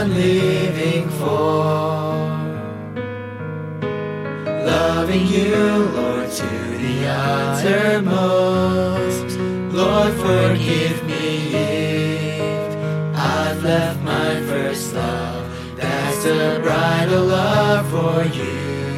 I'm living for. Loving you, Lord, to the uttermost. Lord, forgive me if I've left my first love. That's a bridal love for you.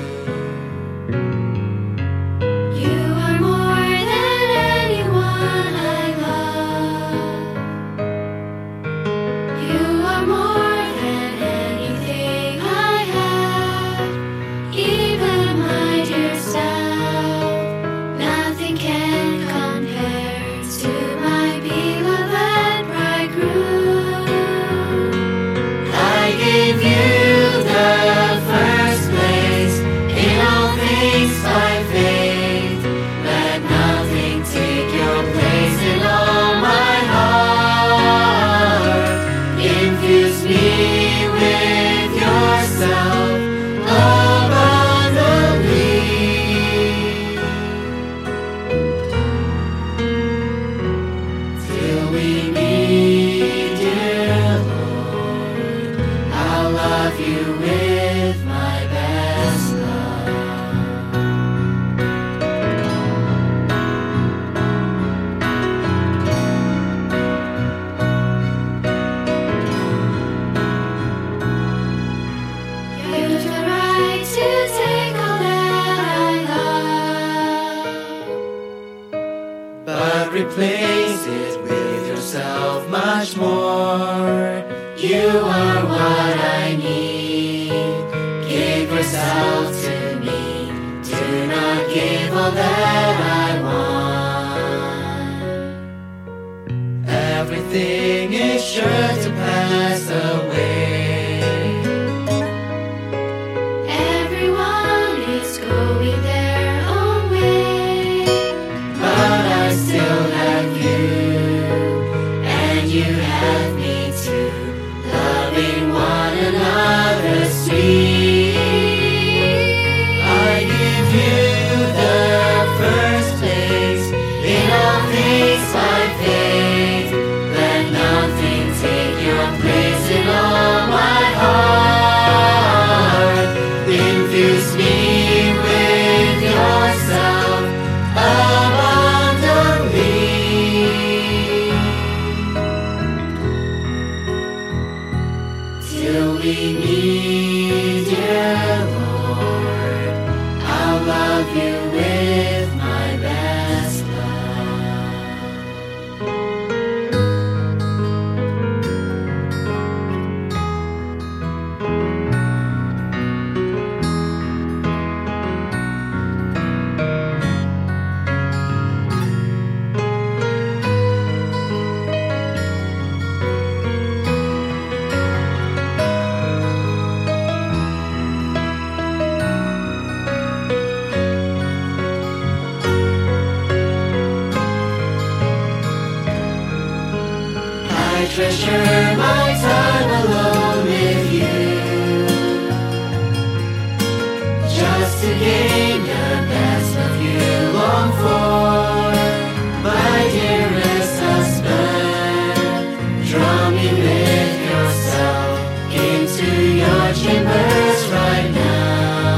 But replace it with yourself much more. You are what I need. Give yourself to me. Do not give all that I want. Everything is sure to pass away. Everyone is going their own way. But I still have you, and you have me too, loving one another sweet. I give you the first place in all things by faith. Let nothing take your place in all my heart. Infuse me with yourself abundantly, till we meet, dear Lord. I'll love you with my best love. I treasure my time alone with you, just to gain the best of you long for. My dearest husband, draw me with yourself into your chambers right now.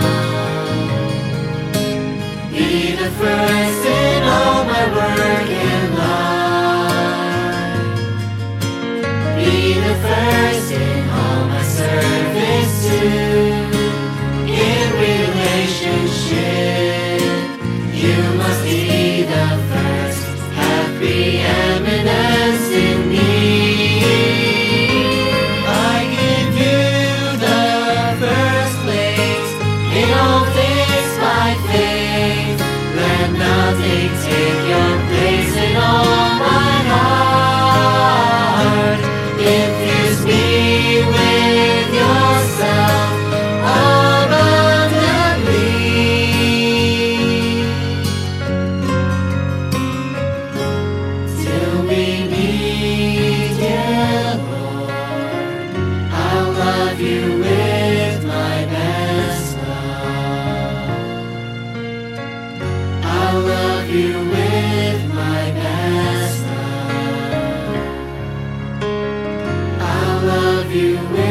Be the first in all my work and life. Be the first in all my service too. In relationship, you must be the first, have preeminence in me. I give you the first place in all things by faith. Let nothing take your place in all my heart. Infuse me with yourself abundantly, till we meet, dear Lord. I'll love you with my best love. I'll love you with my best love. I'll love you with